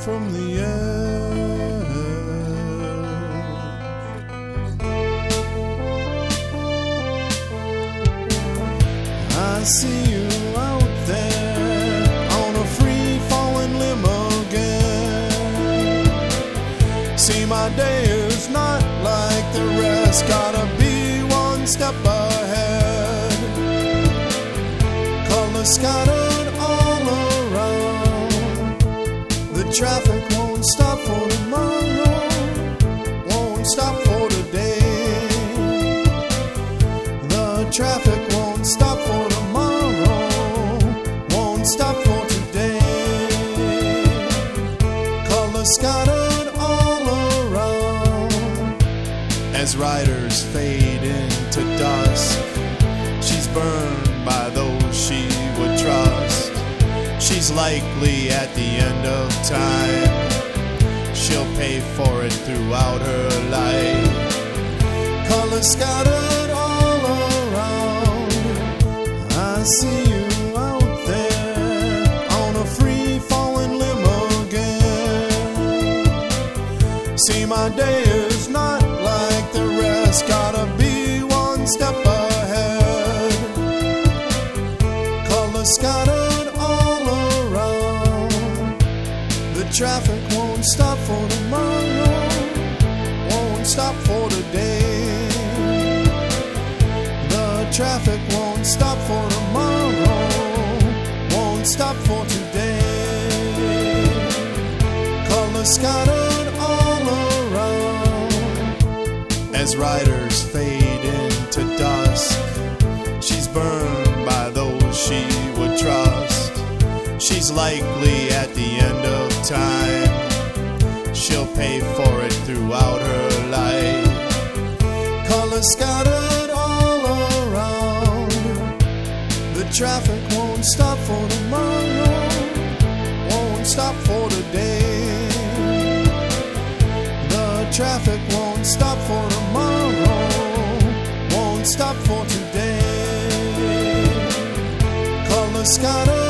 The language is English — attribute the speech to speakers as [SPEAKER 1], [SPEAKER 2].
[SPEAKER 1] from the edge. I see you out there on a free-falling limb again. See, my day is not like the rest, gotta be one step ahead. Colors scattered all around, the traffic won't stop for tomorrow, won't stop for today. The traffic won't stop for tomorrow, won't stop for today. Colors scattered all around as riders fade into dust. She's burned by those she would trust. She's likely at the end of time, she'll pay for it throughout her life. Colors scattered all around, I see you out there on a free-falling limb again. See, my day is not like the rest, gotta be one step ahead. Colors scattered all around, the traffic won't stop for tomorrow, won't stop for today. The traffic won't stop for tomorrow, won't stop for today. Colors scattered all around as riders fade into dust. She's burned by those she would trust. She's likely at the end of time, she'll pay for it throughout her life. Colors scattered all around, the traffic won't stop for tomorrow, won't stop for today. The traffic won't stop for tomorrow, won't stop for today. Colors scattered